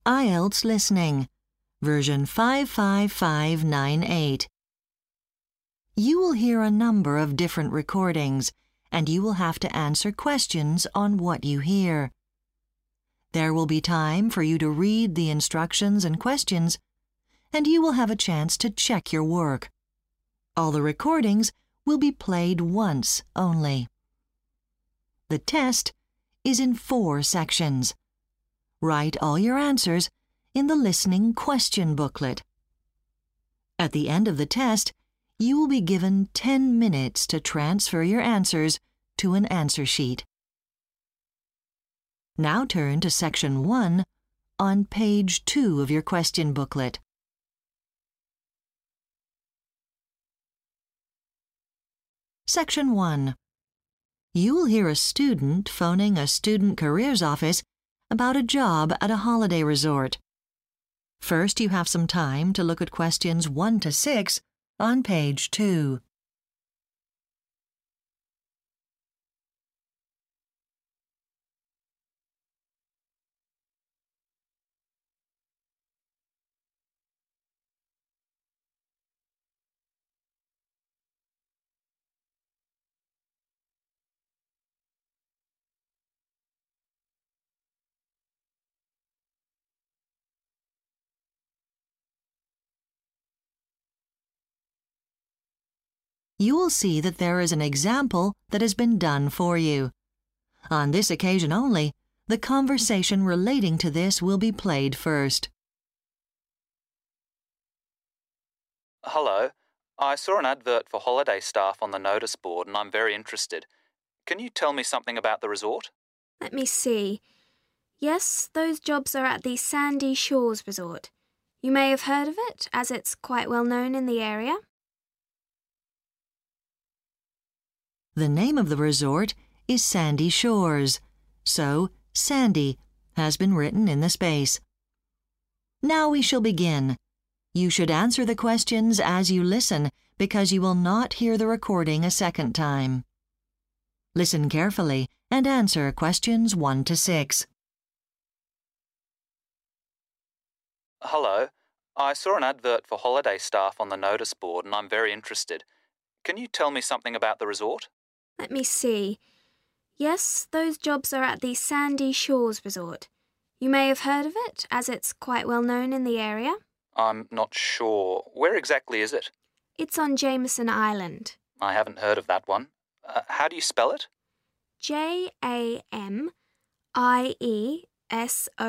IELTS Listening, version 55598. You will hear a number of different recordings, and you will have to answer questions on what you hear. There will be time for you to read the instructions and questions, and you will have a chance to check your work. All the recordings will be played once only. The test is in 4 sections. Write all your answers in the listening question booklet. At the end of the test, you will be given 10 minutes to transfer your answers to an answer sheet. Now turn to Section 1 on page 2 of your question booklet. Section 1. You will hear a student phoning a student careers office about a job at a holiday resort. First, you have some time to look at questions 1 to 6 on page 2. You will see that there is an example that has been done for you. On this occasion only, the conversation relating to this will be played first. Hello. I saw an advert for holiday staff on the notice board and I'm very interested. Can you tell me something about the resort? Let me see. Yes, those jobs are at the Sandy Shores Resort. You may have heard of it, as it's quite well known in the area. The name of the resort is Sandy Shores, so Sandy has been written in the space. Now we shall begin. You should answer the questions as you listen because you will not hear the recording a second time. Listen carefully and answer questions 1 to 6. Hello. I saw an advert for holiday staff on the notice board and I'm very interested. Can you tell me something about the resort? Let me see. Yes, those jobs are at the Sandy Shores Resort. You may have heard of it, as it's quite well known in the area. I'm not sure. Where exactly is it? It's on Jameson Island. I haven't heard of that one. How do you spell it? Jameson.